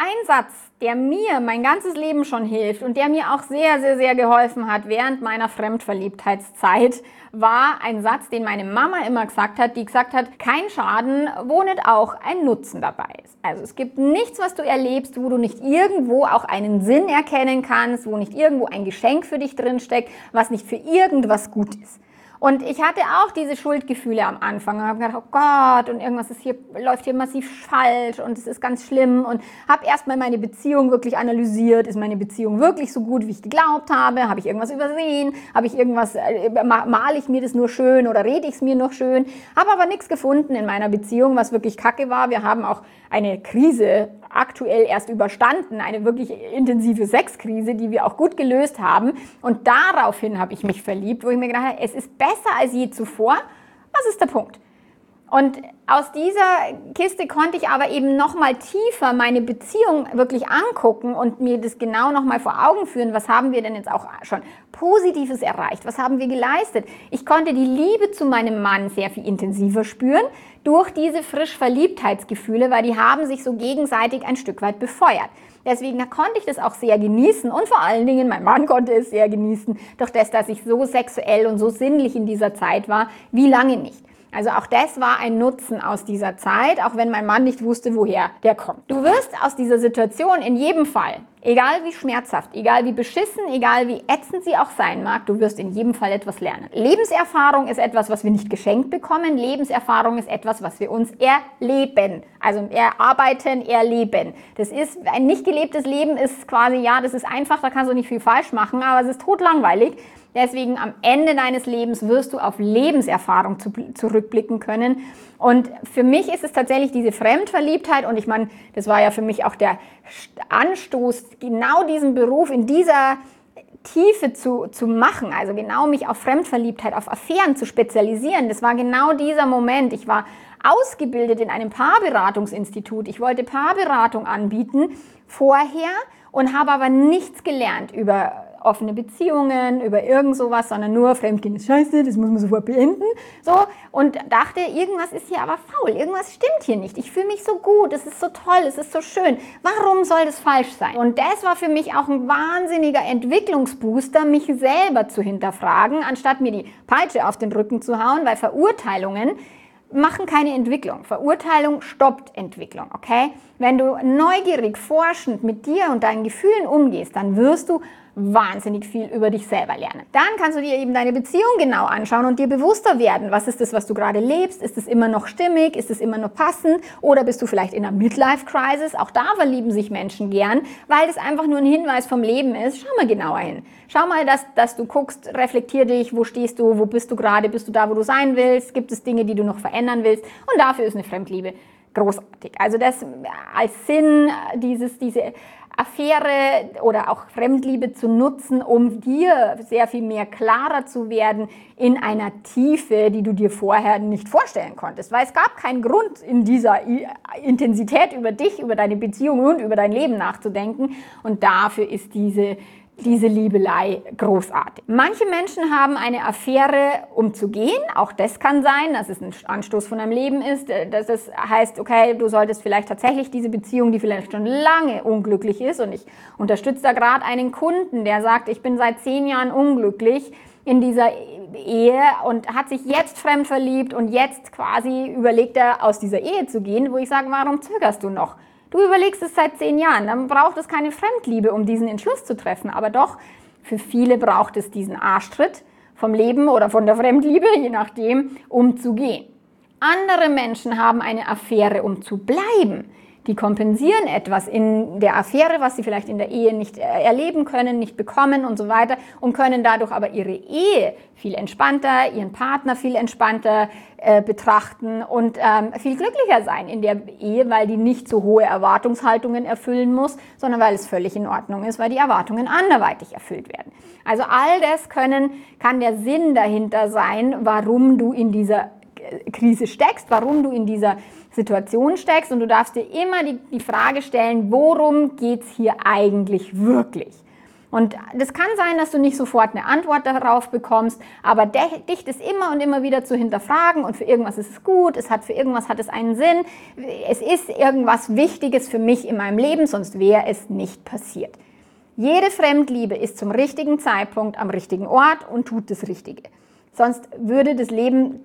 ein Satz, der mir mein ganzes Leben schon hilft und der mir auch sehr, sehr, sehr geholfen hat während meiner Fremdverliebtheitszeit, war ein Satz, den meine Mama immer gesagt hat, die gesagt hat, kein Schaden, wo nicht auch ein Nutzen dabei ist. Also es gibt nichts, was du erlebst, wo du nicht irgendwo auch einen Sinn erkennen kannst, wo nicht irgendwo ein Geschenk für dich drinsteckt, was nicht für irgendwas gut ist. Und ich hatte auch diese Schuldgefühle am Anfang und habe gedacht, oh Gott, und irgendwas läuft hier massiv falsch und es ist ganz schlimm, und habe erstmal meine Beziehung wirklich analysiert. Ist meine Beziehung wirklich so gut, wie ich geglaubt habe? Habe ich irgendwas übersehen? Male ich mir das nur schön oder rede ich es mir noch schön? Habe aber nichts gefunden in meiner Beziehung, was wirklich kacke war. Wir haben auch eine Krise aktuell erst überstanden, eine wirklich intensive Sexkrise, die wir auch gut gelöst haben. Und daraufhin habe ich mich verliebt, wo ich mir gedacht habe, es ist besser als je zuvor. Was ist der Punkt? Und aus dieser Kiste konnte ich aber eben nochmal tiefer meine Beziehung wirklich angucken und mir das genau nochmal vor Augen führen. Was haben wir denn jetzt auch schon Positives erreicht? Was haben wir geleistet? Ich konnte die Liebe zu meinem Mann sehr viel intensiver spüren durch diese Frischverliebtheitsgefühle, weil die haben sich so gegenseitig ein Stück weit befeuert. Deswegen konnte ich das auch sehr genießen und vor allen Dingen, mein Mann konnte es sehr genießen, durch das, dass ich so sexuell und so sinnlich in dieser Zeit war, wie lange nicht. Also auch das war ein Nutzen aus dieser Zeit, auch wenn mein Mann nicht wusste, woher der kommt. Du wirst aus dieser Situation in jedem Fall, egal wie schmerzhaft, egal wie beschissen, egal wie ätzend sie auch sein mag, du wirst in jedem Fall etwas lernen. Lebenserfahrung ist etwas, was wir nicht geschenkt bekommen. Lebenserfahrung ist etwas, was wir uns erleben. Also erarbeiten, erleben. Das ist, ein nicht gelebtes Leben ist quasi, ja, das ist einfach, da kannst du nicht viel falsch machen, aber es ist totlangweilig. Deswegen am Ende deines Lebens wirst du auf Lebenserfahrung zurückblicken können. Und für mich ist es tatsächlich diese Fremdverliebtheit, und ich meine, das war ja für mich auch der Anstoß, genau diesen Beruf in dieser Tiefe zu machen, also genau mich auf Fremdverliebtheit, auf Affären zu spezialisieren. Das war genau dieser Moment. Ich war ausgebildet in einem Paarberatungsinstitut. Ich wollte Paarberatung anbieten vorher und habe aber nichts gelernt über offene Beziehungen, über irgend sowas, sondern nur Fremdgehen ist scheiße, das muss man sofort beenden. So, und dachte, irgendwas ist hier aber faul, irgendwas stimmt hier nicht. Ich fühle mich so gut, es ist so toll, es ist so schön. Warum soll das falsch sein? Und das war für mich auch ein wahnsinniger Entwicklungsbooster, mich selber zu hinterfragen, anstatt mir die Peitsche auf den Rücken zu hauen, weil Verurteilungen machen keine Entwicklung. Verurteilung stoppt Entwicklung, okay? Wenn du neugierig, forschend mit dir und deinen Gefühlen umgehst, dann wirst du wahnsinnig viel über dich selber lernen. Dann kannst du dir eben deine Beziehung genau anschauen und dir bewusster werden. Was ist das, was du gerade lebst? Ist es immer noch stimmig? Ist es immer noch passend? Oder bist du vielleicht in einer Midlife-Crisis? Auch da verlieben sich Menschen gern, weil das einfach nur ein Hinweis vom Leben ist. Schau mal genauer hin. Schau mal, dass du guckst, reflektier dich, wo stehst du, wo bist du gerade? Bist du da, wo du sein willst? Gibt es Dinge, die du noch verändern willst? Und dafür ist eine Fremdliebe großartig. Also das als Sinn, diese Affäre oder auch Fremdliebe zu nutzen, um dir sehr viel mehr klarer zu werden in einer Tiefe, die du dir vorher nicht vorstellen konntest. Weil es gab keinen Grund, in dieser Intensität über dich, über deine Beziehung und über dein Leben nachzudenken. Und dafür ist diese Liebelei großartig. Manche Menschen haben eine Affäre, um zu gehen. Auch das kann sein, dass es ein Anstoß von deinem Leben ist. Dass das heißt, okay, du solltest vielleicht tatsächlich diese Beziehung, die vielleicht schon lange unglücklich ist, und ich unterstütze da gerade einen Kunden, der sagt, ich bin seit 10 Jahren unglücklich in dieser Ehe und hat sich jetzt fremd verliebt und jetzt quasi überlegt er, aus dieser Ehe zu gehen, wo ich sage, warum zögerst du noch? Du überlegst es seit 10 Jahren, dann braucht es keine Fremdliebe, um diesen Entschluss zu treffen. Aber doch, für viele braucht es diesen Arschtritt vom Leben oder von der Fremdliebe, je nachdem, um zu gehen. Andere Menschen haben eine Affäre, um zu bleiben. Die kompensieren etwas in der Affäre, was sie vielleicht in der Ehe nicht erleben können, nicht bekommen und so weiter, und können dadurch aber ihre Ehe viel entspannter, ihren Partner viel entspannter betrachten und viel glücklicher sein in der Ehe, weil die nicht so hohe Erwartungshaltungen erfüllen muss, sondern weil es völlig in Ordnung ist, weil die Erwartungen anderweitig erfüllt werden. Also all das kann der Sinn dahinter sein, warum du in dieser Krise steckst, warum du in dieser Situation steckst, und du darfst dir immer die Frage stellen, worum geht's hier eigentlich wirklich? Und das kann sein, dass du nicht sofort eine Antwort darauf bekommst, aber dich das immer und immer wieder zu hinterfragen und für irgendwas ist es gut, für irgendwas hat es einen Sinn, es ist irgendwas Wichtiges für mich in meinem Leben, sonst wäre es nicht passiert. Jede Fremdliebe ist zum richtigen Zeitpunkt am richtigen Ort und tut das Richtige. Sonst würde das Leben,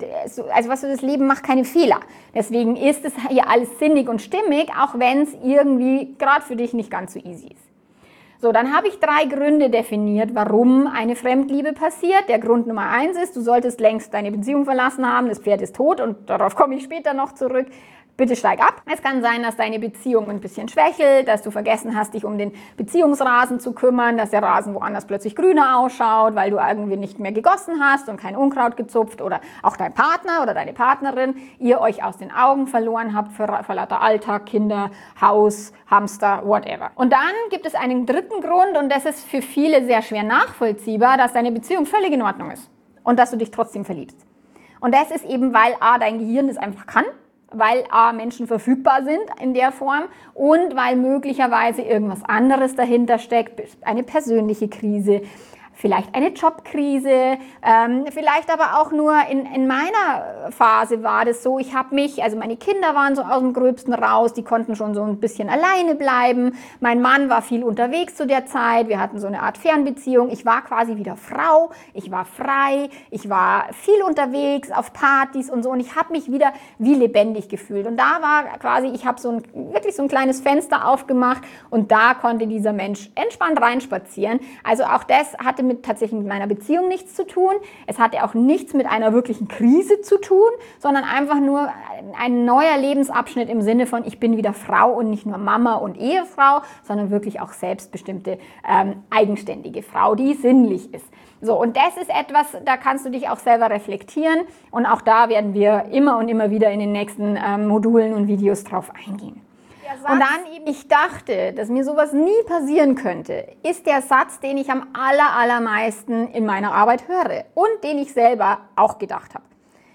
das Leben macht keine Fehler. Deswegen ist es hier alles sinnig und stimmig, auch wenn es irgendwie gerade für dich nicht ganz so easy ist. So, dann habe ich 3 Gründe definiert, warum eine Fremdliebe passiert. Der Grund Nummer 1 ist, du solltest längst deine Beziehung verlassen haben, das Pferd ist tot und darauf komme ich später noch zurück. Bitte steig ab. Es kann sein, dass deine Beziehung ein bisschen schwächelt, dass du vergessen hast, dich um den Beziehungsrasen zu kümmern, dass der Rasen woanders plötzlich grüner ausschaut, weil du irgendwie nicht mehr gegossen hast und kein Unkraut gezupft oder auch dein Partner oder deine Partnerin, ihr euch aus den Augen verloren habt vor lauter Alltag, Kinder, Haus, Hamster, whatever. Und dann gibt es einen 3. Grund und das ist für viele sehr schwer nachvollziehbar, dass deine Beziehung völlig in Ordnung ist und dass du dich trotzdem verliebst. Und das ist eben, weil dein Gehirn das einfach kann, weil Menschen verfügbar sind in der Form und weil möglicherweise irgendwas anderes dahinter steckt, eine persönliche Krise, vielleicht eine Jobkrise, vielleicht aber auch nur in meiner Phase war das so, also meine Kinder waren so aus dem Gröbsten raus, die konnten schon so ein bisschen alleine bleiben, mein Mann war viel unterwegs zu der Zeit, wir hatten so eine Art Fernbeziehung, ich war quasi wieder Frau, ich war frei, ich war viel unterwegs auf Partys und so und ich habe mich wieder wie lebendig gefühlt und da war quasi, ich habe wirklich so ein kleines Fenster aufgemacht und da konnte dieser Mensch entspannt reinspazieren, also auch das hatte tatsächlich mit meiner Beziehung nichts zu tun. Es hatte auch nichts mit einer wirklichen Krise zu tun, sondern einfach nur ein neuer Lebensabschnitt im Sinne von, ich bin wieder Frau und nicht nur Mama und Ehefrau, sondern wirklich auch selbstbestimmte, eigenständige Frau, die sinnlich ist. So, und das ist etwas, da kannst du dich auch selber reflektieren und auch da werden wir immer und immer wieder in den nächsten Modulen und Videos drauf eingehen. Und dann eben, ich dachte, dass mir sowas nie passieren könnte, ist der Satz, den ich am allermeisten in meiner Arbeit höre und den ich selber auch gedacht habe.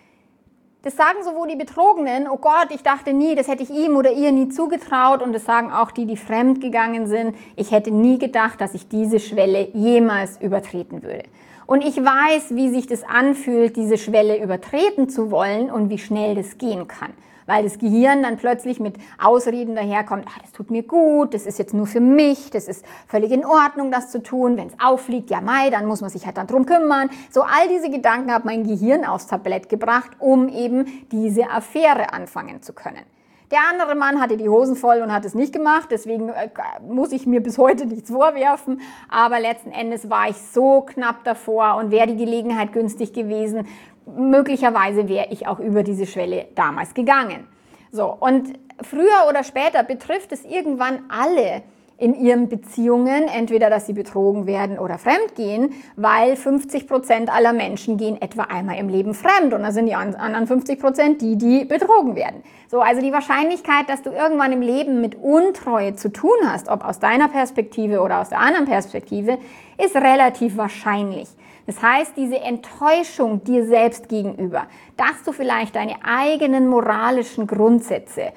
Das sagen sowohl die Betrogenen, oh Gott, ich dachte nie, das hätte ich ihm oder ihr nie zugetraut und das sagen auch die fremd gegangen sind, ich hätte nie gedacht, dass ich diese Schwelle jemals übertreten würde. Und ich weiß, wie sich das anfühlt, diese Schwelle übertreten zu wollen und wie schnell das gehen kann. Weil das Gehirn dann plötzlich mit Ausreden daherkommt, das tut mir gut, das ist jetzt nur für mich, das ist völlig in Ordnung, das zu tun, wenn es auffliegt, ja mei, dann muss man sich halt dann drum kümmern. So all diese Gedanken hat mein Gehirn aufs Tablett gebracht, um eben diese Affäre anfangen zu können. Der andere Mann hatte die Hosen voll und hat es nicht gemacht, deswegen muss ich mir bis heute nichts vorwerfen, aber letzten Endes war ich so knapp davor und wäre die Gelegenheit günstig gewesen, möglicherweise wäre ich auch über diese Schwelle damals gegangen. So, und früher oder später betrifft es irgendwann alle in ihren Beziehungen, entweder dass sie betrogen werden oder fremdgehen, weil 50% aller Menschen gehen etwa einmal im Leben fremd und da sind die anderen 50% die betrogen werden. So, also die Wahrscheinlichkeit, dass du irgendwann im Leben mit Untreue zu tun hast, ob aus deiner Perspektive oder aus der anderen Perspektive, ist relativ wahrscheinlich. Das heißt, diese Enttäuschung dir selbst gegenüber, dass du vielleicht deine eigenen moralischen Grundsätze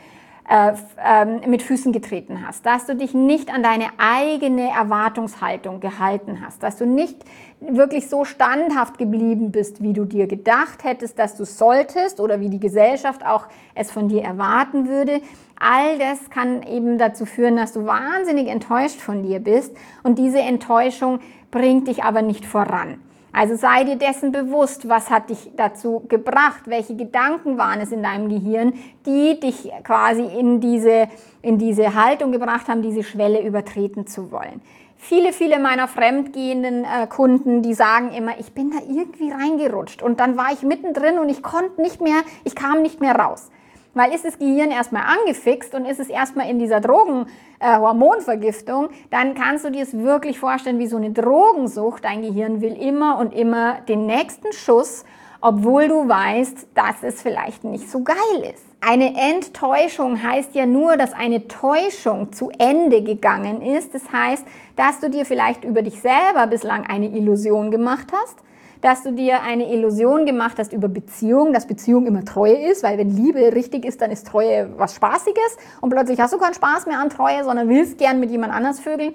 mit Füßen getreten hast, dass du dich nicht an deine eigene Erwartungshaltung gehalten hast, dass du nicht wirklich so standhaft geblieben bist, wie du dir gedacht hättest, dass du solltest oder wie die Gesellschaft auch es von dir erwarten würde. All das kann eben dazu führen, dass du wahnsinnig enttäuscht von dir bist und diese Enttäuschung bringt dich aber nicht voran. Also sei dir dessen bewusst, was hat dich dazu gebracht, welche Gedanken waren es in deinem Gehirn, die dich quasi in diese Haltung gebracht haben, diese Schwelle übertreten zu wollen. Viele meiner fremdgehenden Kunden, die sagen immer, ich bin da irgendwie reingerutscht und dann war ich mittendrin und ich kam nicht mehr raus. Weil ist das Gehirn erstmal angefixt und ist es erstmal in dieser Hormonvergiftung, dann kannst du dir es wirklich vorstellen wie so eine Drogensucht. Dein Gehirn will immer und immer den nächsten Schuss, obwohl du weißt, dass es vielleicht nicht so geil ist. Eine Enttäuschung heißt ja nur, dass eine Täuschung zu Ende gegangen ist. Das heißt, dass du dir vielleicht über dich selber bislang eine Illusion gemacht hast, dass du dir eine Illusion gemacht hast über Beziehung, dass Beziehung immer Treue ist, weil wenn Liebe richtig ist, dann ist Treue was Spaßiges und plötzlich hast du keinen Spaß mehr an Treue, sondern willst gern mit jemand anders vögeln.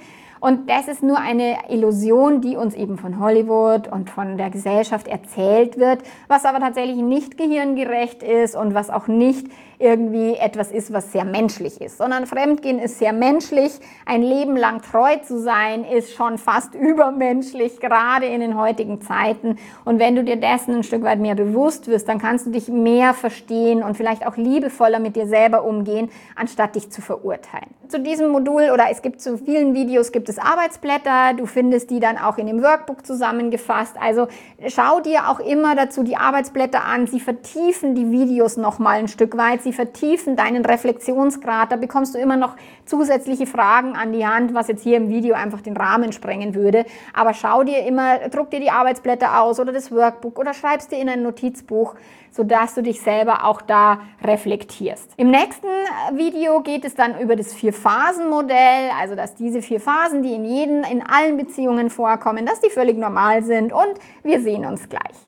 Und das ist nur eine Illusion, die uns eben von Hollywood und von der Gesellschaft erzählt wird, was aber tatsächlich nicht gehirngerecht ist und was auch nicht irgendwie etwas ist, was sehr menschlich ist, sondern Fremdgehen ist sehr menschlich. Ein Leben lang treu zu sein, ist schon fast übermenschlich, gerade in den heutigen Zeiten. Und wenn du dir dessen ein Stück weit mehr bewusst wirst, dann kannst du dich mehr verstehen und vielleicht auch liebevoller mit dir selber umgehen, anstatt dich zu verurteilen. Zu diesem Modul oder es gibt zu vielen Videos gibt es Arbeitsblätter, du findest die dann auch in dem Workbook zusammengefasst. Also schau dir auch immer dazu die Arbeitsblätter an, sie vertiefen die Videos nochmal ein Stück weit, sie vertiefen deinen Reflexionsgrad, da bekommst du immer noch zusätzliche Fragen an die Hand, was jetzt hier im Video einfach den Rahmen sprengen würde. Aber schau dir immer, druck dir die Arbeitsblätter aus oder das Workbook oder schreibst dir in ein Notizbuch, sodass du dich selber auch da reflektierst. Im nächsten Video geht es dann über das 4-Phasen-Modell, also dass diese 4 Phasen, die in allen Beziehungen vorkommen, dass die völlig normal sind und wir sehen uns gleich.